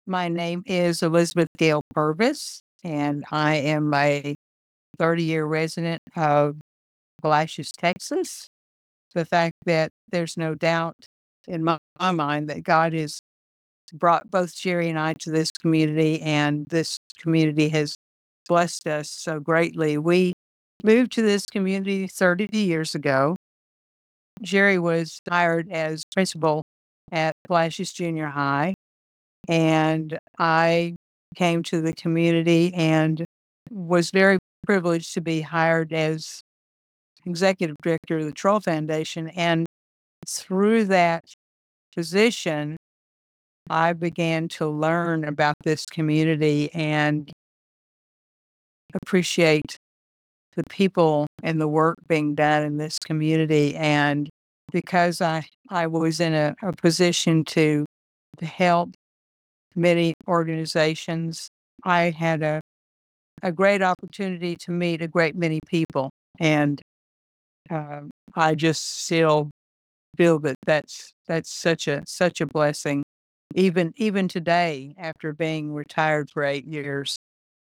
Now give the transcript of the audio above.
My name is Elizabeth Gale Purvis, and I am a 30-year resident of Palacios, Texas. The fact that there's no doubt in my mind that God has brought both Jerry and I to this community, and this community has blessed us so greatly. We moved to this community 30 years ago. Jerry was hired as principal at Palacios Junior High, and I came to the community and was very privileged to be hired as executive director of the Troll Foundation. And through that position, I began to learn about this community and appreciate the people and the work being done in this community. And because I was in a position to help many organizations, I had a great opportunity to meet a great many people. And uh, I just still feel that that's such a blessing. Even today, after being retired for 8 years,